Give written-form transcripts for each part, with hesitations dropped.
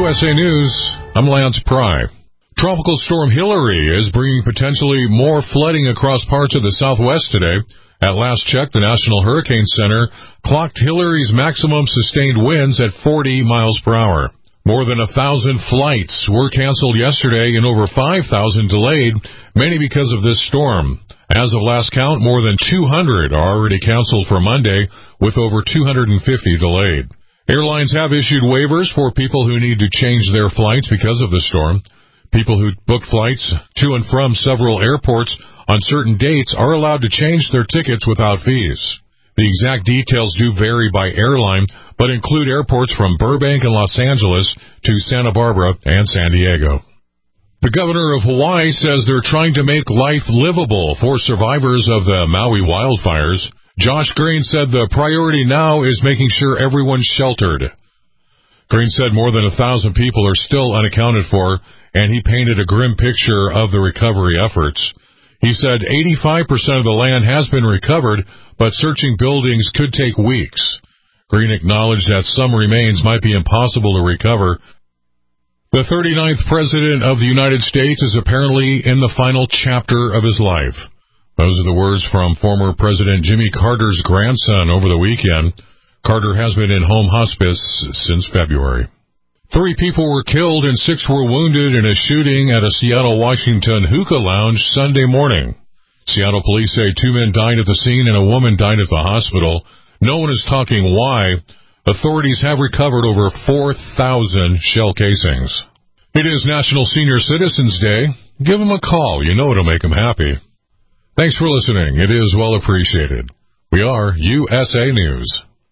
USA News, I'm Lance Pry. Tropical storm Hillary is bringing potentially more flooding across parts of the Southwest today. At last check, the National Hurricane Center clocked Hillary's maximum sustained winds at 40 miles per hour. More than 1,000 flights were canceled yesterday and over 5,000 delayed, many because of this storm. As of last count, more than 200 are already canceled for Monday, with over 250 delayed. Airlines have issued waivers for people who need to change their flights because of the storm. People who book flights to and from several airports on certain dates are allowed to change their tickets without fees. The exact details do vary by airline, but include airports from Burbank and Los Angeles to Santa Barbara and San Diego. The governor of Hawaii says they're trying to make life livable for survivors of the Maui wildfires. Josh Green said the priority now is making sure everyone's sheltered. Green said more than 1,000 people are still unaccounted for, and he painted a grim picture of the recovery efforts. He said 85% of the land has been recovered, but searching buildings could take weeks. Green acknowledged that some remains might be impossible to recover. The 39th President of the United States is apparently in the final chapter of his life. Those are the words from former President Jimmy Carter's grandson over the weekend. Carter has been in home hospice since February. 3 people were killed and 6 were wounded in a shooting at a Seattle, Washington hookah lounge Sunday morning. Seattle police say 2 men died at the scene and a woman died at the hospital. No one is talking why. Authorities have recovered over 4,000 shell casings. It is National Senior Citizens Day. Give them a call. You know it'll make them happy. Thanks for listening. It is well appreciated. We are USA News.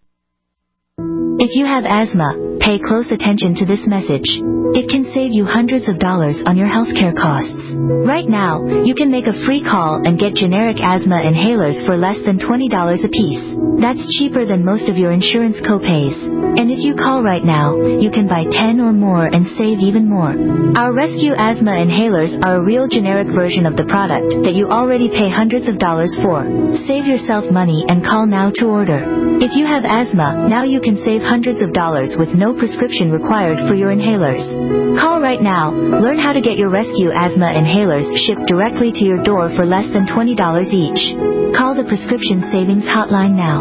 If you have asthma, pay close attention to this message. It can save you hundreds of dollars on your healthcare costs. Right now, you can make a free call and get generic asthma inhalers for less than $20 a piece. That's cheaper than most of your insurance copays. And if you call right now, you can buy 10 or more and save even more. Our Rescue Asthma Inhalers are a real generic version of the product that you already pay hundreds of dollars for. Save yourself money and call now to order. If you have asthma, now you can save hundreds of dollars with no prescription required for your inhalers. Call right now. Learn how to get your Rescue Asthma Inhalers shipped directly to your door for less than $20 each. Call the Prescription Savings Hotline now.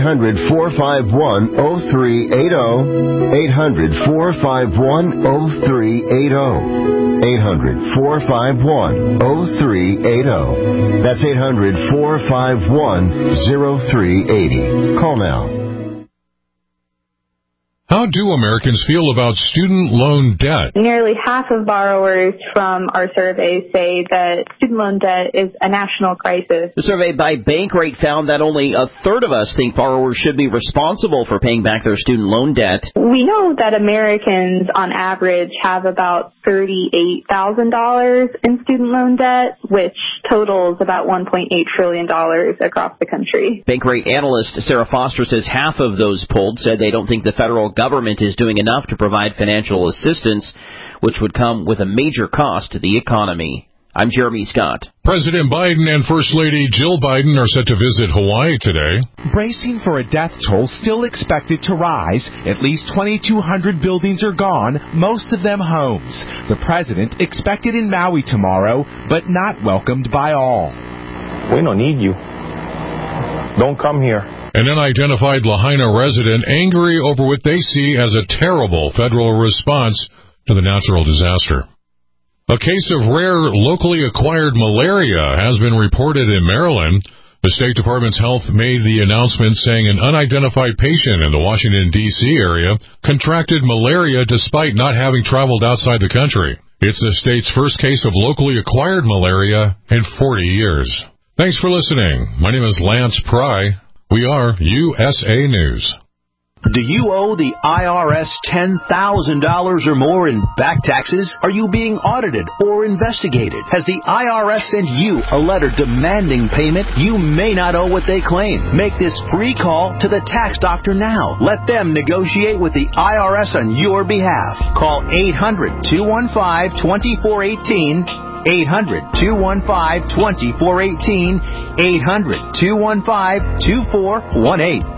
800-451-0380. 800-451-0380. 800-451-0380. That's 800-451-0380. Call now. How do Americans feel about student loan debt? Nearly half of borrowers from our survey say that student loan debt is a national crisis. The survey by Bankrate found that only a third of us think borrowers should be responsible for paying back their student loan debt. We know that Americans, on average, have about $38,000 in student loan debt, which totals about $1.8 trillion across the country. Bankrate analyst Sarah Foster says half of those polled said they don't think the federal government is doing enough to provide financial assistance, which would come with a major cost to the economy. I'm Jeremy Scott. President Biden and First Lady Jill Biden are set to visit Hawaii today. Bracing for a death toll still expected to rise. At least 2,200 buildings are gone, most of them homes. The president expected in Maui tomorrow, but not welcomed by all. We don't need you. Don't come here. An unidentified Lahaina resident angry over what they see as a terrible federal response to the natural disaster. A case of rare, locally acquired malaria has been reported in Maryland. The State Department's Health made the announcement saying an unidentified patient in the Washington, D.C. area contracted malaria despite not having traveled outside the country. It's the state's first case of locally acquired malaria in 40 years. Thanks for listening. My name is Lance Pry. We are USA News. Do you owe the IRS $10,000 or more in back taxes? Are you being audited or investigated? Has the IRS sent you a letter demanding payment? You may not owe what they claim. Make this free call to the tax doctor now. Let them negotiate with the IRS on your behalf. Call 800-215-2418. 800-215-2418. 800-215-2418.